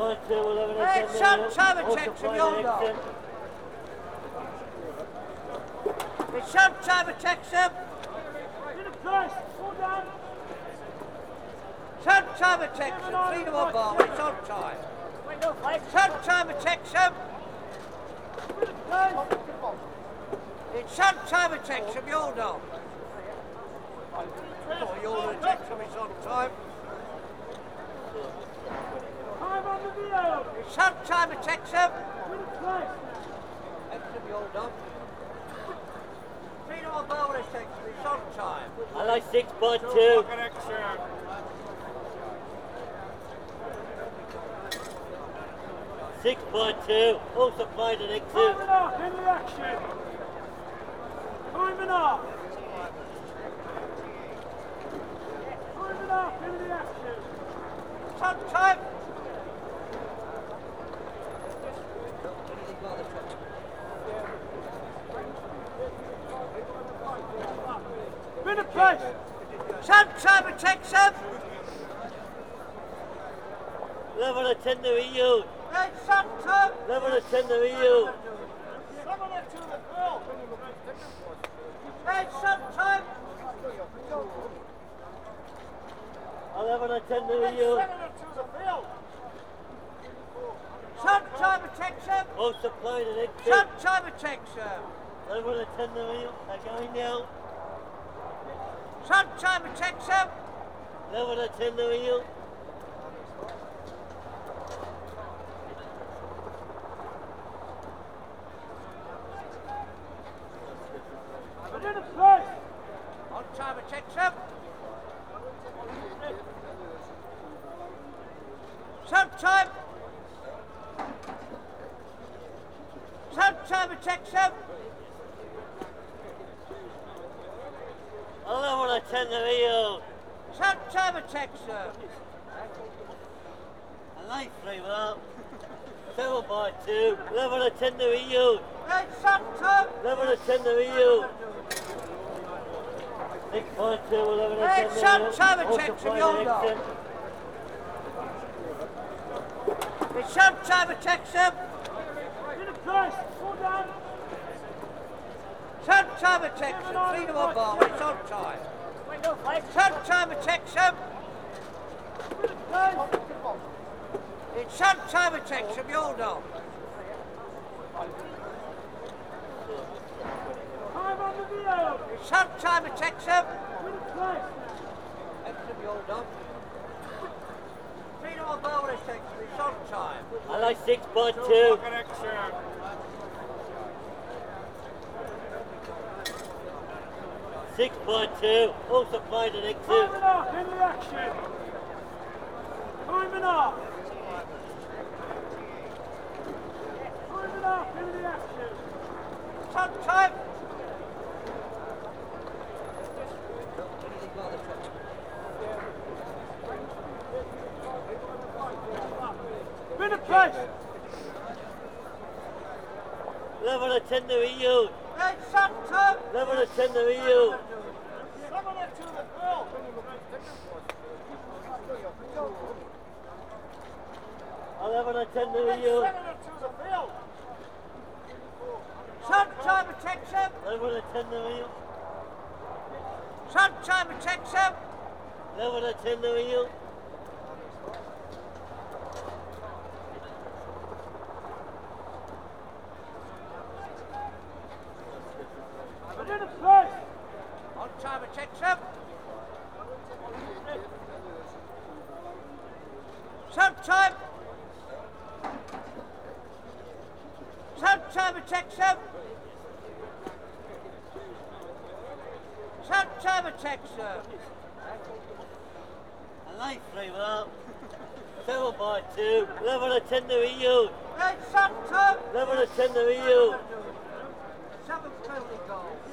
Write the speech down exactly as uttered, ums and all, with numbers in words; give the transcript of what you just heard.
point two, eleven and Hey, ten. shut time check from your dog. It's shut time check, sir. In the press, fall down. Shut time check, sir. Freedom of ball. It's on time. Shut time check, sir. It's shut time check from your dog. Oh, your check from it's on time. Time on the video. It's shut time check, sir. In the press. That's from your dog. Freedom of ball. It's on time. I like six point two. Six point two. Also played an exit. Time and off in the action. Time and off. Time and off in the action. Shut time. In the press. Shut time check, sir. eleven and ten to E U. Hey, shut time. eleven and ten to E U. Hey, shut time. eleven and ten to E U. Shut time check, sir. Also played an exit. Shut time check, sir. eleven and ten to E U. They're going now. Shut time check, sir. eleven and ten to E U. In the press. On time check, sir. Shut time. Shut time check, sir. eleven and ten to E U. Shut time check, sir. I like three up. seven by two. eleven and ten to E U. Hey, shut time. eleven and ten to E U. six point two, eleven and Hey, ten to E U. shut time Also check from played your an dog. exit. It's shut time check, sir. In the press. Fall down. Shut time check, sir. Freedom of ball. It's on time. Shut time check, sir. In the press. It's shut time check from your dog. Time on the video. It's shut time check, sir. In the press. That's from your dog. Freedom of ball. It's on time. I like six point two. six point two. Also played an exit. Time and off in the action. Time and off. Time and off in the action. Shut time. In the press. eleven and ten to E U. Hey, shut time. eleven and ten to E U. eleven and ten to E U. Shut time check, sir. eleven and ten to E U. Shut time check, sir. eleven and ten to E U. In the press. On time check, sir. Shut time. Shut time check, sir. Shut time check, sir. I like three up. seven by two. eleven and ten to E U. Hey, shut time. eleven and ten to E U. Seven penalty goal.